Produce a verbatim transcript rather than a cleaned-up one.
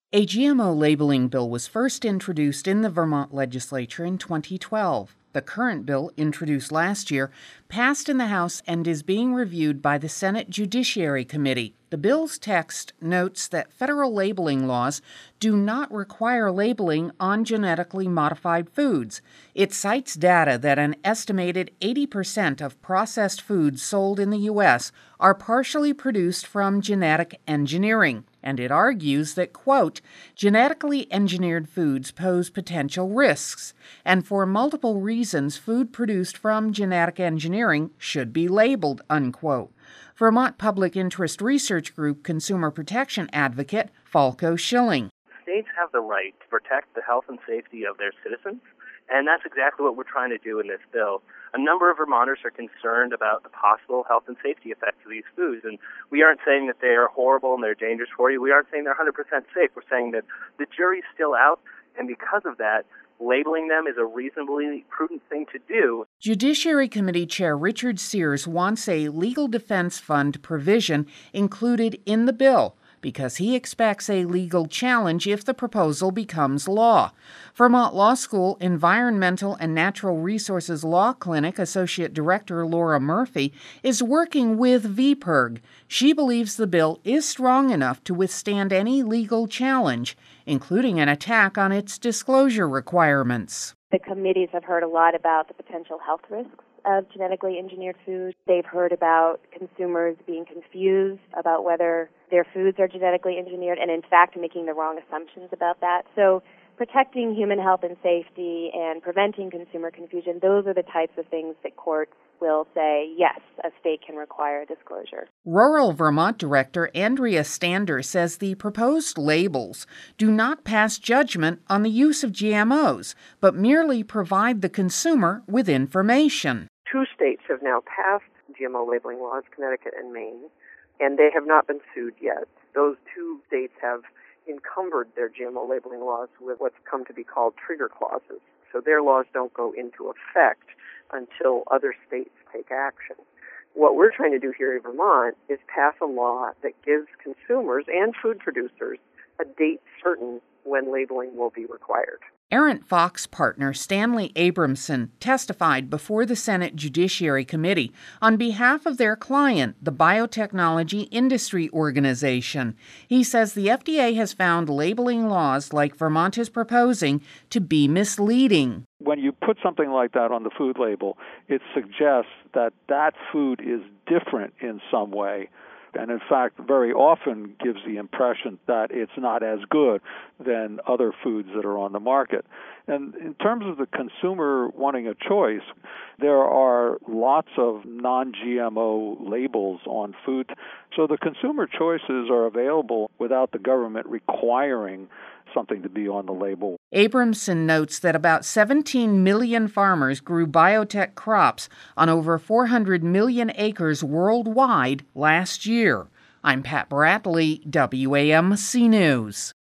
A G M O labeling bill was first introduced in the Vermont legislature in twenty twelve. The current bill, introduced last year, passed in the House and is being reviewed by the Senate Judiciary Committee. The bill's text notes that federal labeling laws do not require labeling on genetically modified foods. It cites data that an estimated eighty percent of processed foods sold in the U S are partially produced from genetic engineering. And it argues that, quote, genetically engineered foods pose potential risks, and for multiple reasons, food produced from genetic engineering should be labeled, unquote. Vermont Public Interest Research Group consumer protection advocate Falco Schilling. States have the right to protect the health and safety of their citizens, and that's exactly what we're trying to do in this bill. A number of Vermonters are concerned about the possible health and safety effects of these foods, and we aren't saying that they are horrible and they're dangerous for you. We aren't saying they're one hundred percent safe. We're saying that the jury's still out, and because of that, labeling them is a reasonably prudent thing to do. Judiciary Committee Chair Richard Sears wants a legal defense fund provision included in the bill, because he expects a legal challenge if the proposal becomes law. Vermont Law School Environmental and Natural Resources Law Clinic Associate Director Laura Murphy is working with V P I R G. She believes the bill is strong enough to withstand any legal challenge, including an attack on its disclosure requirements. The committees have heard a lot about the potential health risks of genetically engineered foods. They've heard about consumers being confused about whether their foods are genetically engineered and, in fact, making the wrong assumptions about that. So protecting human health and safety and preventing consumer confusion, those are the types of things that courts will say, yes, a state can require disclosure. Rural Vermont Director Andrea Stander says the proposed labels do not pass judgment on the use of G M Os, but merely provide the consumer with information. Two states have now passed G M O labeling laws, Connecticut and Maine, and they have not been sued yet. Those two states have encumbered their G M O labeling laws with what's come to be called trigger clauses. So their laws don't go into effect until other states take action. What we're trying to do here in Vermont is pass a law that gives consumers and food producers a date certain when labeling will be required. Errant Fox partner Stanley Abramson testified before the Senate Judiciary Committee on behalf of their client, the Biotechnology Industry Organization. He says the F D A has found labeling laws like Vermont is proposing to be misleading. When you put something like that on the food label, it suggests that that food is different in some way, and in fact very often gives the impression that it's not as good than other foods that are on the market. And in terms of the consumer wanting a choice, there are lots of non-G M O labels on food, so the consumer choices are available without the government requiring something to be on the label. Abramson notes that about seventeen million farmers grew biotech crops on over four hundred million acres worldwide last year. I'm Pat Bradley, W A M C News.